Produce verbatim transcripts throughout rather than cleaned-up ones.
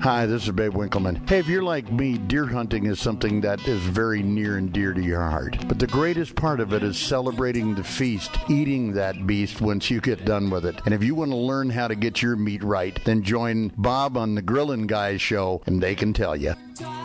Hi, this is Babe Winkleman. Hey, if you're like me, deer hunting is something that is very near and dear to your heart. But the greatest part of it is celebrating the feast, eating that beast once you get done with it. And if you want to learn how to get your meat right, then join Bob on the Grillin' Guys show, and they can tell you.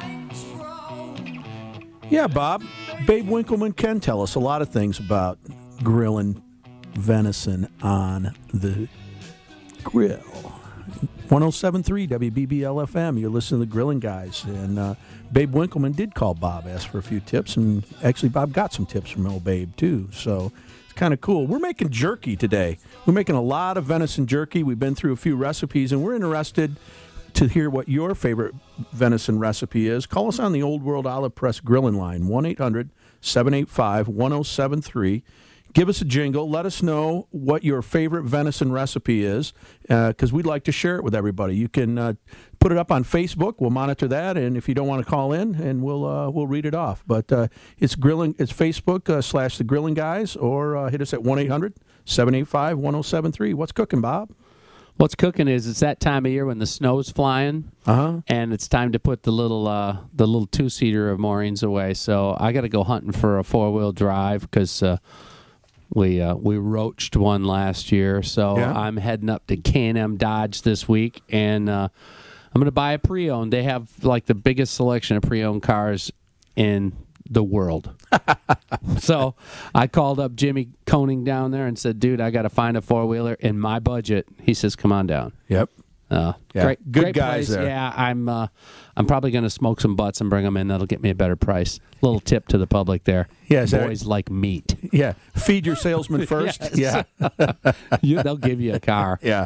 Yeah, Bob. Babe Winkleman can tell us a lot of things about grilling venison on the grill. one oh seven point three W B B L F M. You're listening to the Grilling Guys. And uh, Babe Winkleman did call Bob, asked for a few tips. And actually, Bob got some tips from old Babe, too. So it's kind of cool. We're making jerky today. We're making a lot of venison jerky. We've been through a few recipes, and we're interested to hear what your favorite venison recipe is. Call us on the Old World Olive Press grilling line, one eight hundred seven eight five one oh seven three. Give us a jingle. Let us know what your favorite venison recipe is, because uh, we'd like to share it with everybody. You can uh, put it up on Facebook. We'll monitor that, and if you don't want to call in, and we'll uh, we'll read it off. But uh, it's grilling. It's Facebook uh, slash the Grilling Guys, or uh, hit us at one eight hundred seven eight five one oh seven three. What's cooking, Bob? What's cooking is it's that time of year when the snow's flying, uh-huh. and it's time to put the little uh, the little two seater of Maureen's away. So I got to go hunting for a four wheel drive because. Uh, We uh, we roached one last year, so yeah. I'm heading up to K and M Dodge this week, and uh, I'm going to buy a pre-owned. They have like the biggest selection of pre-owned cars in the world. So I called up Jimmy Koning down there and said, dude, I got to find a four-wheeler in my budget. He says, come on down. Yep. Uh, yeah. Great, good great guys place. there. Yeah, I'm. Uh, I'm probably going to smoke some butts and bring them in. That'll get me a better price. Little tip to the public there. Yeah, is boys that, like meat. Yeah, feed your salesman first. Yes. Yeah, you, they'll give you a car. Yeah,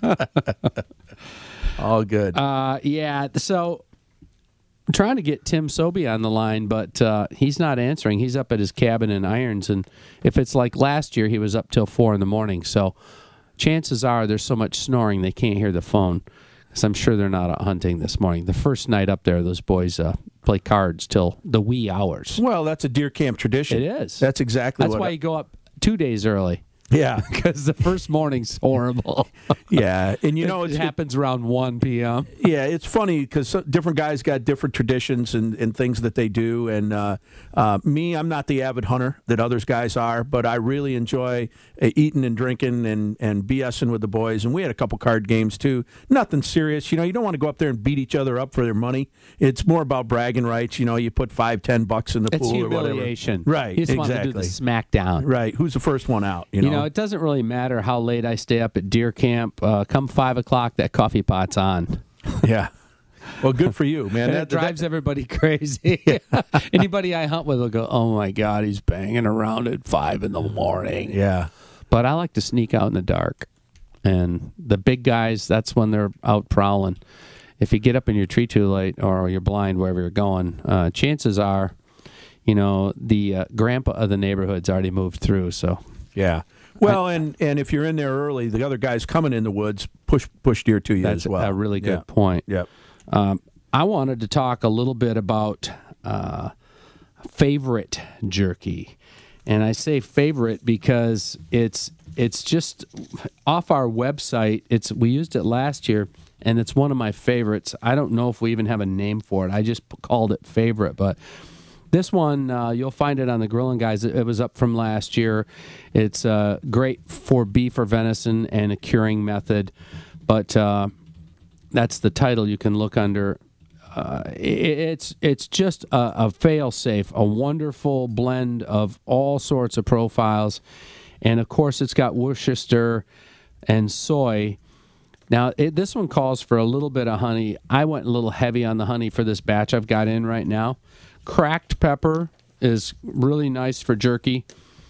all good. Uh, yeah. So, I'm trying to get Tim Sobey on the line, but uh, he's not answering. He's up at his cabin in Irons, and if it's like last year, he was up till four in the morning. So. Chances are there's so much snoring they can't hear the phone, because I'm sure they're not out hunting this morning. The first night up there, those boys uh, play cards till the wee hours. Well, that's a deer camp tradition. It is. That's exactly That's what why I, you go up two days early. Yeah, because the first morning's horrible. Yeah, and you know it it's, happens around one p.m. Yeah, it's funny because different guys got different traditions and, and things that they do. And uh, uh, me, I'm not the avid hunter that others guys are, but I really enjoy uh, eating and drinking and, and BSing with the boys. And we had a couple card games too. Nothing serious. You know, you don't want to go up there and beat each other up for their money. It's more about bragging rights. You know, you put five, ten bucks in the It's pool or whatever. humiliation. Right, You just exactly. want to do the smackdown. Right. Who's the first one out? You know, You know, it doesn't really matter how late I stay up at deer camp. Uh, come five o'clock, that coffee pot's on. Yeah. Well, good for you, man. And That it drives that, everybody crazy. Anybody I hunt with will go, oh, my God, he's banging around at five in the morning. Yeah. But I like to sneak out in the dark. And the big guys, that's when they're out prowling. If you get up in your tree too late or you're blind wherever you're going, uh, chances are, you know, the uh, grandpa of the neighborhood's already moved through, so... Yeah. Well, and, and if you're in there early, the other guys coming in the woods push push deer to you That's as well. a really good yeah. point. Yep. Um, I wanted to talk a little bit about uh, favorite jerky. And I say favorite because it's it's just off our website. It's we used it last year, and it's one of my favorites. I don't know if we even have a name for it. I just called it favorite, but... This one, uh, you'll find it on the Grilling Guys. It, it was up from last year. It's uh, great for beef or venison and a curing method. But uh, that's the title you can look under. Uh, it, it's it's just a, a fail-safe, a wonderful blend of all sorts of profiles. And, of course, it's got Worcester and soy. Now, it, this one calls for a little bit of honey. I went a little heavy on the honey for this batch I've got in right now. Cracked pepper is really nice for jerky.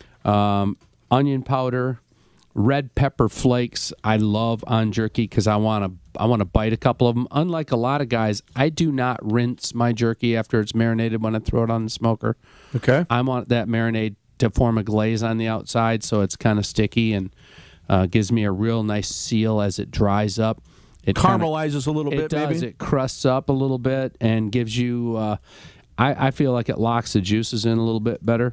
Um, onion powder, red pepper flakes. I love on jerky because I want to I want to bite a couple of them. Unlike a lot of guys, I do not rinse my jerky after it's marinated when I throw it on the smoker. Okay. I want that marinade to form a glaze on the outside so it's kind of sticky and uh, gives me a real nice seal as it dries up. It caramelizes kinda, a little it bit, does. maybe? It crusts up a little bit and gives you... Uh, I, I feel like it locks the juices in a little bit better.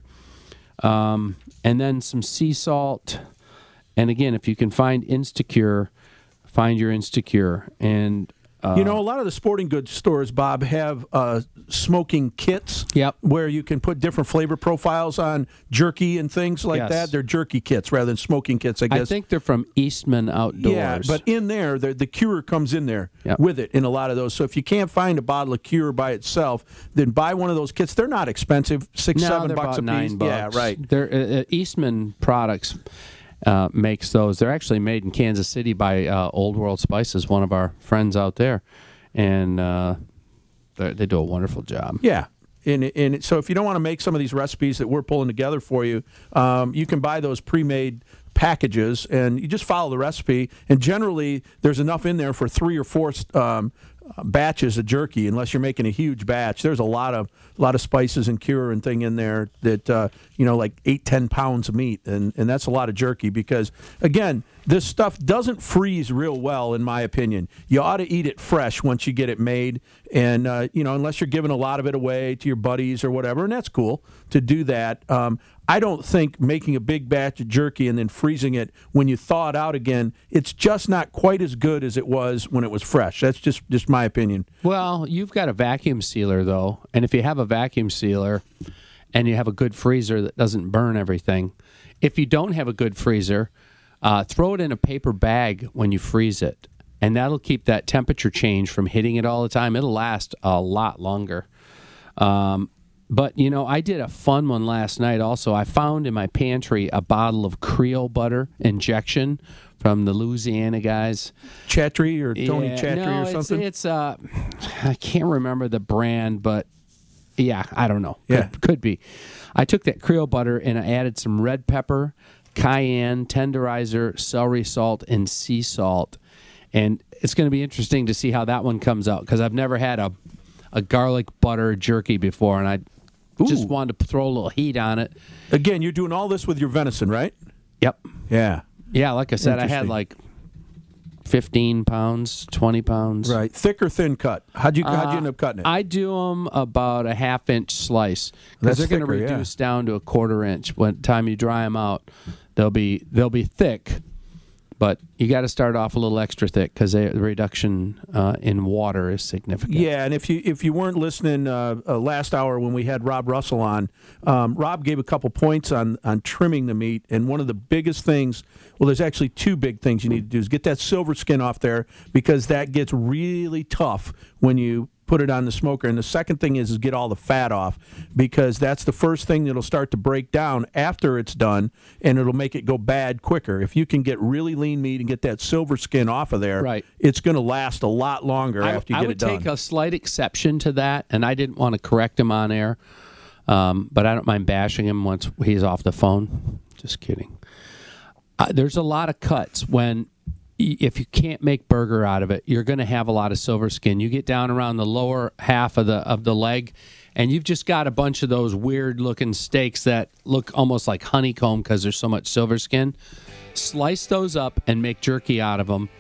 Um, and then some sea salt. And again, if you can find Instacure, find your Instacure. And Uh, you know, a lot of the sporting goods stores, Bob, have uh, smoking kits. Yep. Where you can put different flavor profiles on jerky and things like Yes. that. They're jerky kits rather than smoking kits, I guess. I think they're from Eastman Outdoors. Yeah, but in there, the, the cure comes in there Yep. with it in a lot of those. So if you can't find a bottle of cure by itself, then buy one of those kits. They're not expensive, six, no, seven they're bucks about a piece. nine bucks. Yeah, right. They're, uh, uh, Eastman Products uh, makes those. They're actually made in Kansas City by uh, Old World Spices, one of our friends out there, and uh, they they do a wonderful job. Yeah. And, and so if you don't want to make some of these recipes that we're pulling together for you, um, you can buy those pre-made packages, and you just follow the recipe. And generally, there's enough in there for three or four um, batches of jerky, unless you're making a huge batch. There's a lot of a lot of spices and cure and thing in there that uh, you know, like eight, ten pounds of meat, and and that's a lot of jerky because again, this stuff doesn't freeze real well, in my opinion. You ought to eat it fresh once you get it made, and uh, you know, unless you're giving a lot of it away to your buddies or whatever, and that's cool to do that. Um, I don't think making a big batch of jerky and then freezing it when you thaw it out again, it's just not quite as good as it was when it was fresh. That's just, just my opinion. Well, you've got a vacuum sealer, though, and if you have a vacuum sealer and you have a good freezer that doesn't burn everything, if you don't have a good freezer, uh, throw it in a paper bag when you freeze it, and that'll keep that temperature change from hitting it all the time. It'll last a lot longer. Um, But, you know, I did a fun one last night also. I found in my pantry a bottle of Creole butter injection from the Louisiana guys. Chatry or Tony yeah, Chatry no, or something? It's, it's uh, I can't remember the brand, but yeah, I don't know. Yeah. Could, could be. I took that Creole butter and I added some red pepper, cayenne, tenderizer, celery salt, and sea salt. And it's going to be interesting to see how that one comes out because I've never had a, a garlic butter jerky before, and I just Ooh. wanted to throw a little heat on it. Again, you're doing all this with your venison, right? Yep. Yeah. Yeah, like I said, I had Interesting. like fifteen pounds, twenty pounds. Right. Thick or thin cut? How'd you, how'd you Uh, end up cutting it? I do them about a half inch slice That's because they're going to thicker, yeah. reduce down to a quarter inch. When time you dry them out, they'll be they'll be thick, but you got to start off a little extra thick because the reduction uh, in water is significant. Yeah, and if you if you weren't listening uh, uh, last hour when we had Rob Russell on, um, Rob gave a couple points on on trimming the meat, and one of the biggest things, well, there's actually two big things you need to do is get that silver skin off there because that gets really tough when you put it on the smoker. And the second thing is, is get all the fat off because that's the first thing that'll start to break down after it's done, and it'll make it go bad quicker. If you can get really lean meat and get that silver skin off of there, Right. it's going to last a lot longer I, after you I get would it done. take a slight exception to that, and I didn't want to correct him on air, um, but I don't mind bashing him once he's off the phone. Just kidding. Uh, there's a lot of cuts when, y- if you can't make burger out of it, you're going to have a lot of silver skin. You get down around the lower half of the of the leg, and you've just got a bunch of those weird-looking steaks that look almost like honeycomb because there's so much silver skin. Slice those up and make jerky out of them,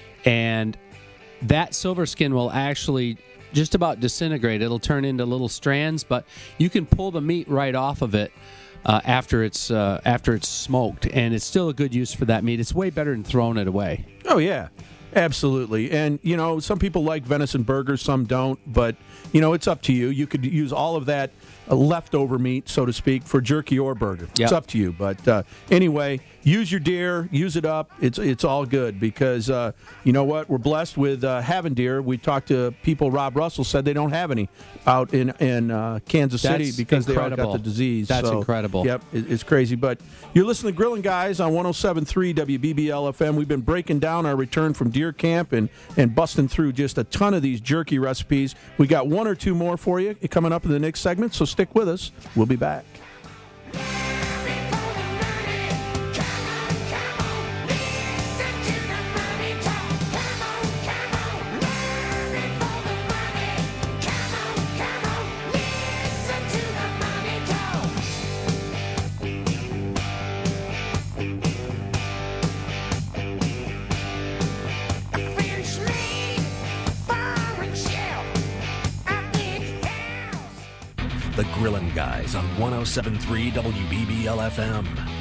and that silver skin will actually just about disintegrate. It'll turn into little strands, but you can pull the meat right off of it uh, after it's uh, after it's smoked, and it's still a good use for that meat. It's way better than throwing it away. Oh, yeah. Absolutely. And, you know, some people like venison burgers, some don't. But, you know, it's up to you. You could use all of that uh, leftover meat, so to speak, for jerky or burger. Yep. It's up to you. But uh, anyway, use your deer. Use it up. It's it's all good because, uh, you know what, we're blessed with uh, having deer. We talked to people, Rob Russell said they don't have any out in, in uh, Kansas City That's because they all incredible. got the disease. That's So, incredible. Yep, it, it's crazy. But you're listening to Grilling Guys on one oh seven point three W B B L F M. We've been breaking down our return from deer camp and, and busting through just a ton of these jerky recipes. We got one or two more for you coming up in the next segment, so stick with us. We'll be back. The Grillin' Guys on one oh seven point three W B B L F M.